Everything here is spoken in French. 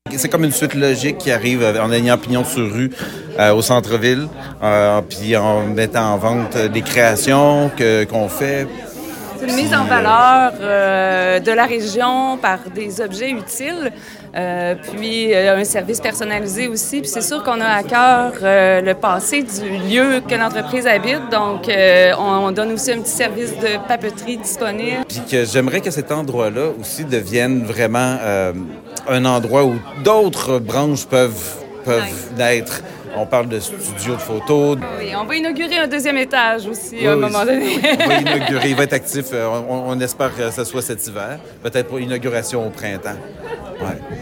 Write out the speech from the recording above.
C'est comme une suite logique qui arrive en ayant pignon sur rue au centre-ville, puis en mettant en vente des créations qu'on fait. C'est une mise en valeur de la région par des objets utiles, puis un service personnalisé aussi. Puis c'est sûr qu'on a à cœur le passé du lieu que l'entreprise habite, donc on donne aussi un petit service de papeterie disponible. Puis que j'aimerais que cet endroit-là aussi devienne vraiment un endroit où d'autres branches peuvent naître. On parle de studio de photos. Oui, on va inaugurer un deuxième étage aussi à un moment donné. On va inaugurer, il va être actif. On espère que ce soit cet hiver. Peut-être pour l'inauguration au printemps. Ouais.